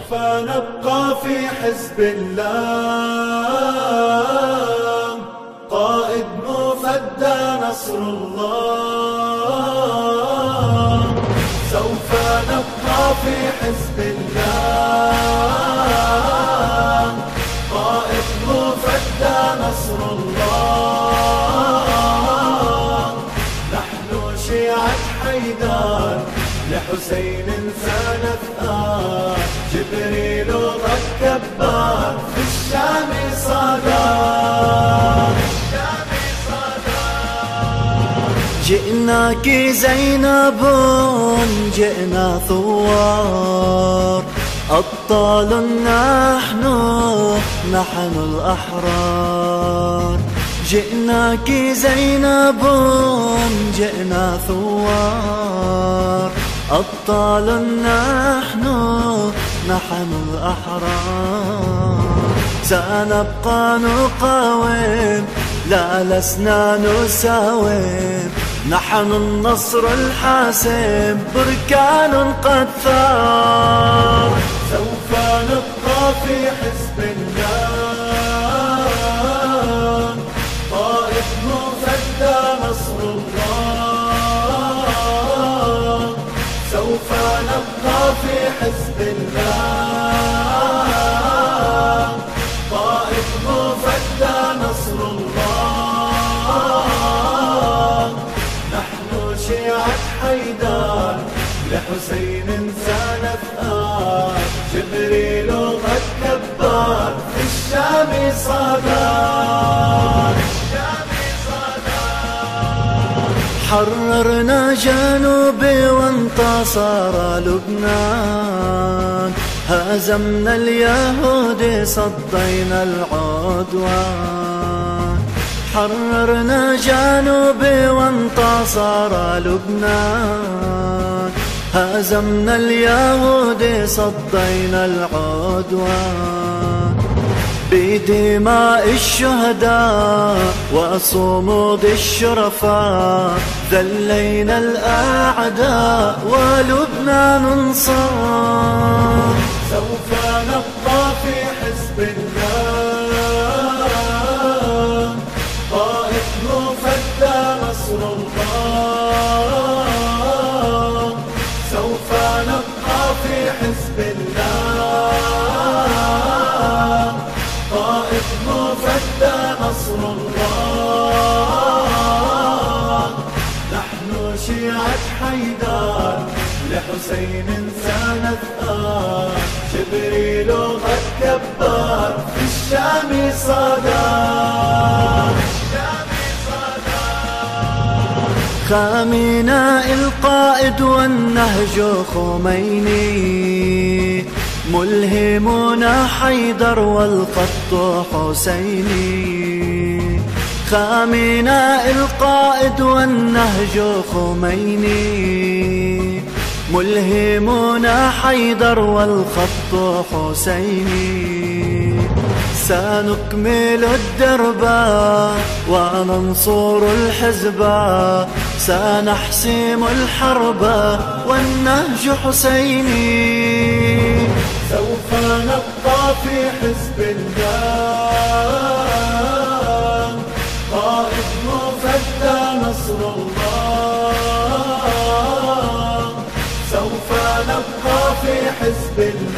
سوف نبقى في حزب الله، قائد مفدى نصر الله. سوف نبقى في حزب الله، قائد مفدى نصر الله. نحن شيعة حيدر لحسين سنثآر، جبريل الكبار في الشام صدار. جئناك زينب جئنا ثوار، أبطال نحن الأحرار. جئناك زينب جئنا ثوار، أبطال نحن الأحرار. سنبقى نقاوم لا لسنا نساوم، نحن النصر الحاسم بركان قد ثار. سوف نبقى في حزب الله، قائد مفدى نصر الله. سوف نبقى في حزب الله، قائد مفدى نصر الله. نحن شيعة حيدر لحسين سنثآر، جبريل الكبار في الشام صدار. حررنا جنوبي وانتصر لبنان، هزمنا اليهود صدينا العدوان. حررنا جنوبي وانتصر لبنان، هزمنا اليهود صدينا العدوان. بدماء الشهداء وصمود الشرفاء، ذلينا الأعداء ولبنان انصار. سوف نبقى في حزب الله، قائد مفدى نصر الله. سوف نبقى في حزب الله، قائد مفدى نصر الله. نحن شيعة حيدر لحسين سنثآر، جبريل الكبار في الشام صدار. خامينا القائد والنهج خميني، ملهمنا حيدر والخط حسيني. خامينا القائد والنهج خميني، ملهمنا حيدر والخط حسيني. سنكمل الدرب وننصر الحزب، سنحسم الحرب والنهج حسيني. سوف نبقى في حزب الله، قائد مفدى نصر الله. سوف نبقى في حزب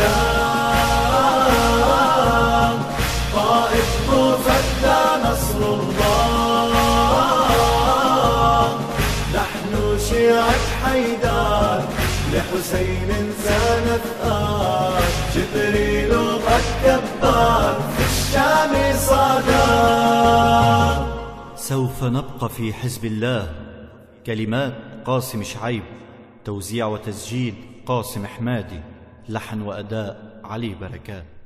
الله، قائد مفدى نصر الله. نحن شيعة حيدر لحسين سنثآر، جبريل الكبار في الشام صدار. سوف نبقى في حزب الله. كلمات قاسم شعيب، توزيع وتسجيل قاسم حمادي، لحن وأداء علي بركات.